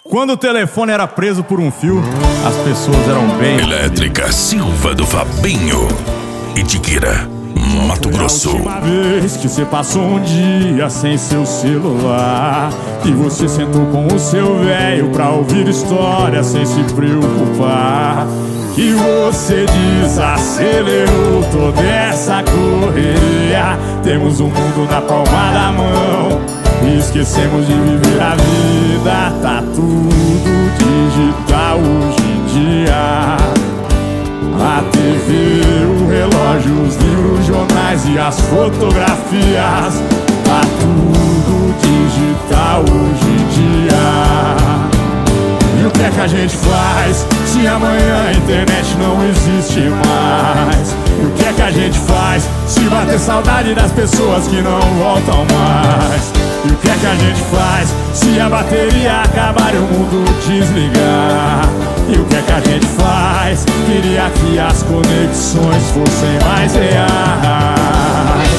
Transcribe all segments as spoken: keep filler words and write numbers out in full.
Quando o telefone era preso por um fio, as pessoas eram bem... Elétrica Silva do Fabinho, Itiquira, Mato Grosso. Foi a última vez que você passou um dia sem seu celular, que você sentou com o seu velho pra ouvir história sem se preocupar, que você desacelerou toda essa correria. Temos o mundo na palma da mão e esquecemos de viver a vida. Tá tudo digital hoje em dia. A T V, o relógio, os livros, jornais e as fotografias. Tá tudo digital hoje em dia. E o que é que a gente faz se amanhã a internet não existe mais? E o que é que a gente faz se bater saudade das pessoas que não voltam mais? E o que é que a gente faz se a bateria acabar e o mundo desligar? E o que é que a gente faz? Queria que as conexões fossem mais reais.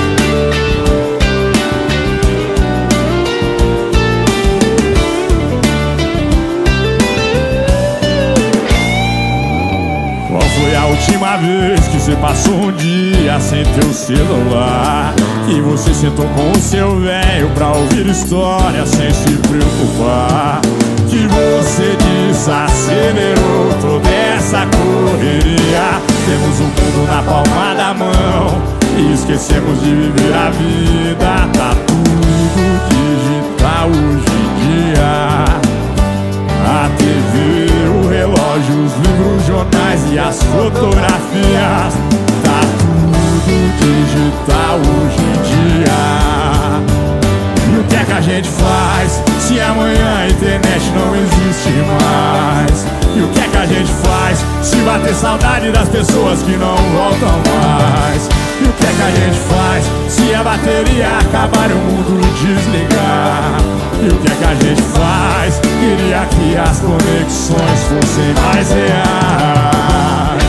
Qual foi a última vez que você passou um dia sem teu celular? Que você sentou com o seu velho pra ouvir história sem se preocupar? Que você desacelerou toda essa correria? Temos o mundo na palma da mão e esquecemos de viver a vida. Tá tudo digital hoje em dia. A T V, o relógio, os livros, jornais e as fotografias. Tá tudo digital hoje em dia. E o que é que a gente faz se amanhã a internet não existe mais? E o que é que a gente faz se bater saudade das pessoas que não voltam mais? E o que é que a gente faz se a bateria acabar e o mundo desligar? E o que é que a gente faz? Queria que as conexões fossem mais reais.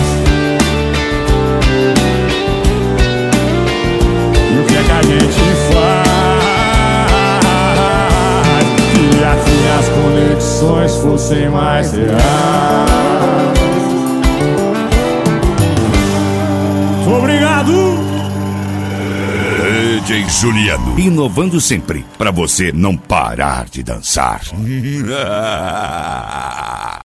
E o que é que a gente faz? Queria que as conexões fossem mais reais. Obrigado! D J Juliano, inovando sempre, pra você não parar de dançar.